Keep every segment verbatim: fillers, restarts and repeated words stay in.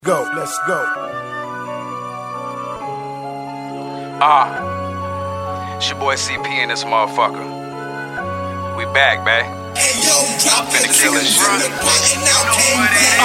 Go, let's go. Ah, it's your boy C P in this motherfucker. We back, babe. Hey, yo, drop Finna that kill nigga this from shit. the button out, came back.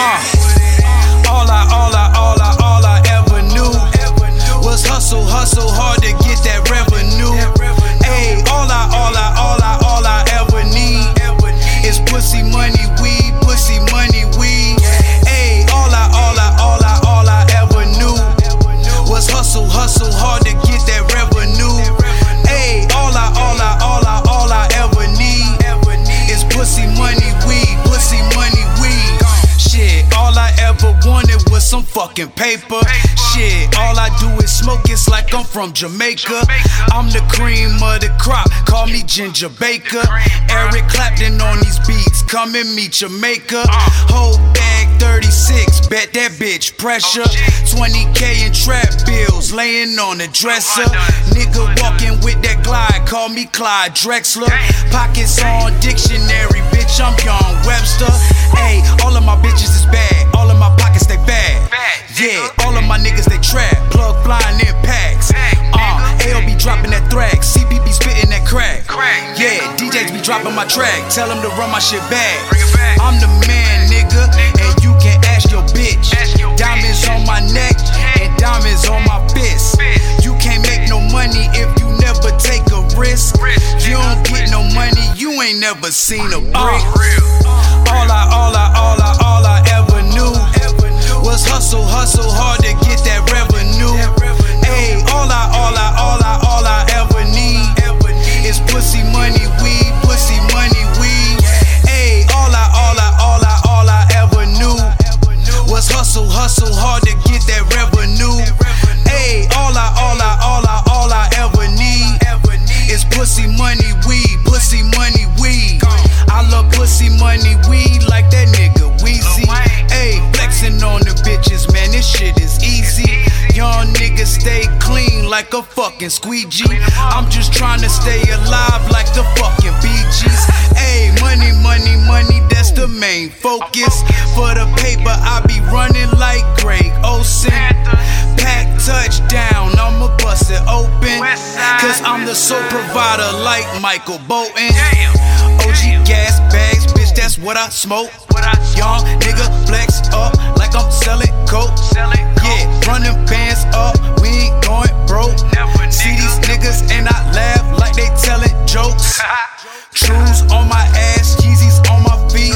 Uh, all I, all I, all I, all I ever knew was hustle, hustle hard to get that revenue. Ayy, all I, all I, all I, all I ever need is pussy, money, weed, pussy, money, weed. Ayy, all I, all I, all I, all I ever knew was hustle, hustle hard to get that revenue. Ayy, all I, all I, all I, all I ever need is pussy, money, weed, pussy, money, weed. Shit, all I ever wanted was some fucking paper. Shit, all I do is smoke, it's like I'm from Jamaica. I'm the cream of the crop, call me Ginger Baker. Eric Clapton on these beats, come and meet your maker. Whole bag thirty-six, bet that bitch pressure. twenty K in trap bills, laying on the dresser. Nigga walking with that glide, call me Clyde Drexler. Pockets on dictionary, bitch, I'm Young Webster. Ayy, all of my bitches is bad, all of my pockets they bad. Yeah, all of my niggas they trap, plug flying in packs. Uh, A O be dropping that thrack, C B be spitting that crack. Yeah, D Js be dropping my track, tell them to run my shit back. I'm the man, nigga, and you can ask your bitch. Diamonds on my neck and diamonds on my fist. You can't make no money if you never take a risk. You don't get no money, you ain't never seen a brick. All I, all I, all I, all I ever knew was hustle, hustle hard to get that revenue. Ayy, all I, all I, all I, all I ever need is pussy, money, weed, pussy, money, weed. Ayy, all I, all I, all I, all I ever knew was hustle, hustle hard to get that revenue. Ayy, all I, all I, all I, all I ever need is pussy, money, weed, pussy, money, weed. I love pussy, money, weed like that nigga Weezy. Ayy, flexing on the bitches, man, this shit is easy. Young niggas stay clean like a fucking squeegee. I'm just trying to stay alive like the fucking Bee Gees. Ayy, money, money, money, that's the main focus. For the paper, I be running like Greg Olsen. Pack touchdown, I'ma bust it open. Cause I'm the sole provider like Michael Bolton. O G gas bags, bitch, that's what I smoke. Young nigga flex up like I'm selling coke. Yeah, running bands up, we ain't going broke. See these niggas and I laugh like they telling jokes. Trues on my ass, Yeezys on my feet,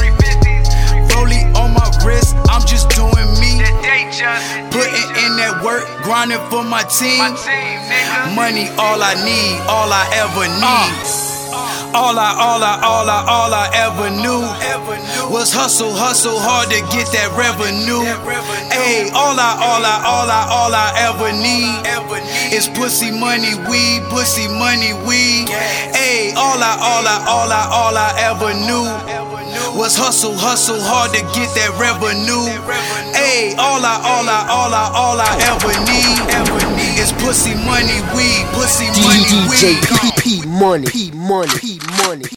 Rollie on my wrist, I'm just doing me. Putting in that work, grinding for my team. Money all I need, all I ever need. All I, all I, all I, all I ever knew was hustle, hustle hard to get that revenue. Ayy, all I, all I, all I, all I ever need is pussy, money, weed, pussy, money, weed. Ayy, all I, all I, all I, all I ever knew was hustle, hustle hard to get that revenue. Ayy, all I, all I, all I, all I ever need is pussy, money, weed, pussy, money, weed. D J P P money, P money, P money.